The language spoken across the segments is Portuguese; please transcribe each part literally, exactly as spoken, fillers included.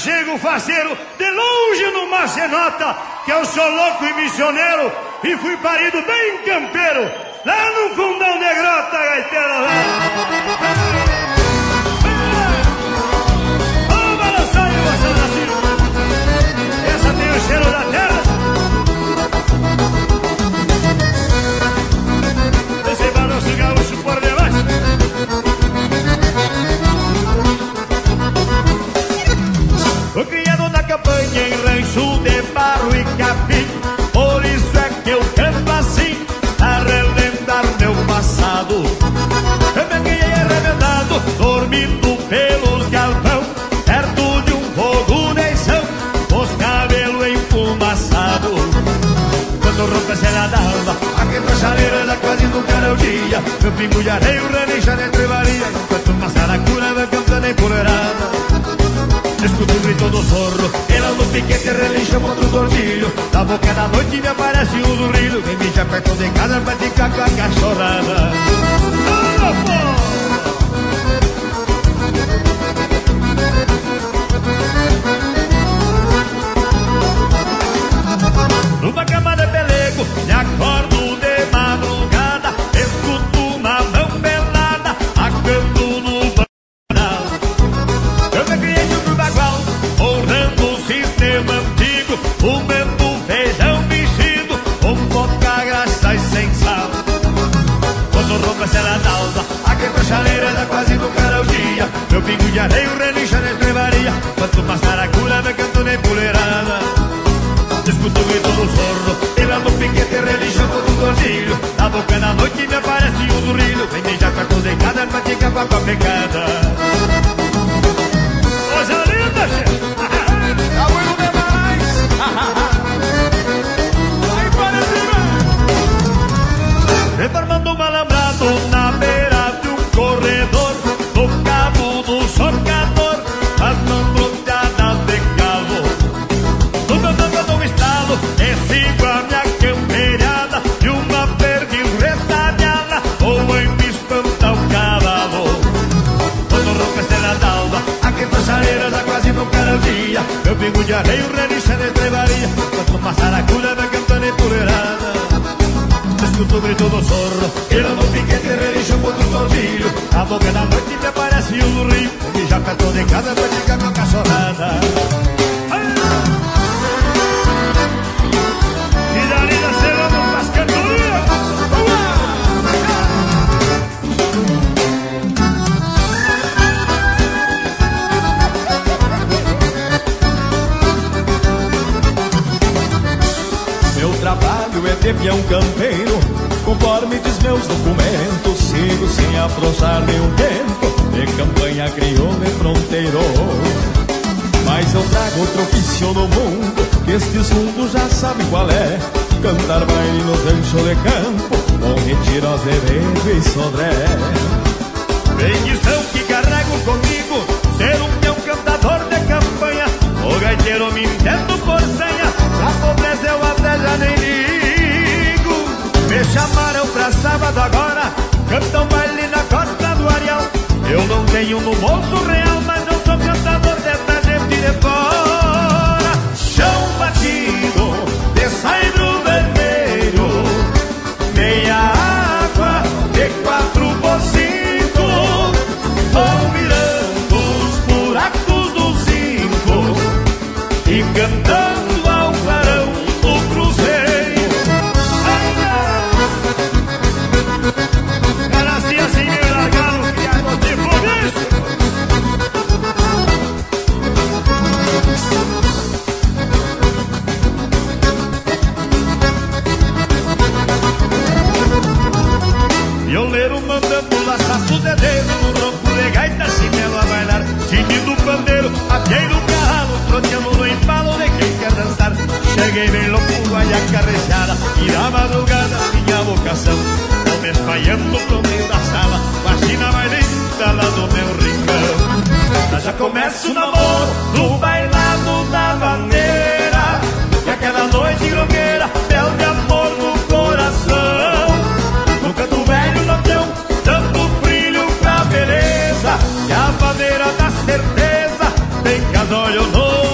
chego faceiro, de longe numa cenota, que eu sou louco e missioneiro, e fui parido bem campeiro, lá no fundão de grota, gaiteiro, lá. Ô, balançaio, você nascido, essa tem o cheiro da terra. Esse balanço gaúcho por demais. O criado da campanha em rancho de barro e capim, por isso é que eu canto assim, a relembrar meu passado. Eu me criei arrebentado, dormindo pelos galpão, perto de um fogo neição, os cabelos enfumaçados. Quando rompe a cena d'alva, aqui pra chaleira da quase nunca é o dia, meu pingo de areia, relincha de trevaria, enquanto uma saracura vai cantando empoleirada. Escuto o grito do zorro, ela no piquete relincha contra o tordilho. Na boca da noite me aparece um zurrilho, vem me já perto de casa pra ficar com a cachorrada. Numa cama de pelego, me acordo de madrugada, escuto uma mão pelada, acando no banal. Eu me criei sobre o bagual, honrando o sistema antigo, comendo feijão mexido, com pouca graça e sem sal. Quando rompe a cena d'alva, aqui pra chaleira dá quase no cara o dia, meu pingo de areia relincha na estrevaria, quanto uma saracura me canto nem puleirada. Escuto o grito do zorro, ela no piquete relincha contra o tordilho, na boca da noite me aparece um zurrilho, vem me já perto de casa pra ficar com a pecada. Coisa linda, chefe! Tá bueno demais! Aí para cima! Reformando um alambrado na beira de um corredor, no cabo do socador, as mãos bloqueadas de calo. No meu tango eu dou um estalo, e sigo a minha campeirada, e uma perdiz ressabiada, ou em me espanta o cavalo. Quando rompe a cena d'alva, aqui pra chaleira já quase não quero o dia, meu pingo de areia relincha na estrevaria, quanto uma saracura vai cantando empoleirada. Escuto o grito do zorro, ele no piquete relincha contra o tordilho, a boca da noite me aparece um rio, e já perto de casa pra ficar com a cachorrada. E dali da cena não faz cantoria. Meu trabalho é de peão campeiro, conforme diz meus documentos, sigo sem afrouxar nenhum tempo, de campanha crioulo e fronteiro. Mas eu trago outro ofício no mundo, que estes mundos já sabem qual é, cantar baile no rancho de campo, com retiros de beijo e sodré. Bendição que carrego comigo, ser um peão cantador de campanha, o gaiteiro me entendo por senha, a pobreza eu até já nem ligo. Me chamaram pra sábado agora, cantam baile na costa do Areal. Eu não tenho no bolso real, mas eu sou cantador dessa gente de fora. Chão batido, de saibro vermelho, meia água, de quatro por cinco, vou virando os buracos do zinco e cantando ao clarão o cruzeiro. Era assim, assim, me largaram, criado de foguete. Violeiro mandando laçaço de dedo, no ronco de gaita, chinelo a bailar, tinindo o pandeiro, apiei no carralo, troteando no embalo de quem quer dançar. Cheguei bem louco, vai a carrejada, e na madrugada minha vocação, não me espalhando pro meio da sala, vacina mais linda lá no meu rincão. Já começa o namoro, no bailado da maneira, e aquela noite grogueira, mel de amor no coração. No canto velho não tem tanto brilho pra beleza, e a madeira da certeza tem casório novo.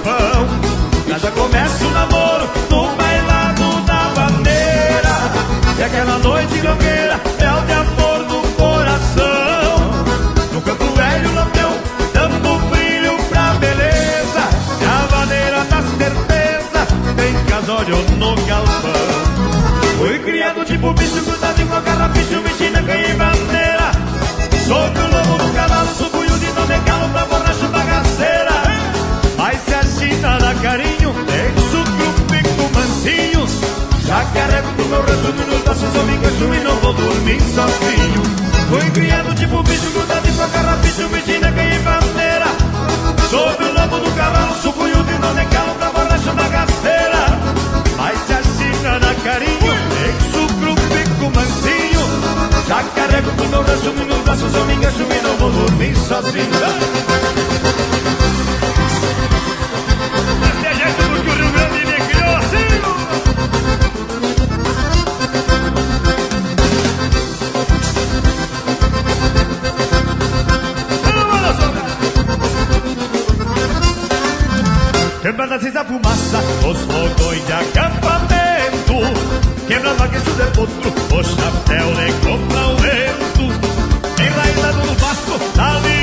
galpão. Já já começa o namoro no bailado da bandeira. E aquela noite longueira é o de amor no coração. No canto velho lampião, dando brilho pra beleza. E a bandeira da certeza tem casório no galpão. Fui criado tipo bicho grudado em qualquer rapicho, mexida, ganhei bandeira. Sobre o lobo do cavalo, subo e o de não decalo pra borracho bagaceira. Mas se a China dá carinho, tem sucro, pico, mansinho. Já carrego pro meu rancho nos braços, eu me engancho e não vou dormir sozinho. Fui criado tipo bicho grudado em qualquer rapicho, mexida, ganhei bandeira. Sobre o lobo do cavalo, subo e o de não decalo pra borracho bagaceira. Mas se a China dá carinho, tem sucro, pico, mansinho. Já carrego pro meu rancho nos braços, eu me engancho e não vou dormir sozinho. Desse jeito porque o Rio Grande me criou assim. Quebrada cinza fumaça, os fogões de acampamento. Quebrando aqueço de potro, o chapéu de compra o vento. Enraizado no pasto, ali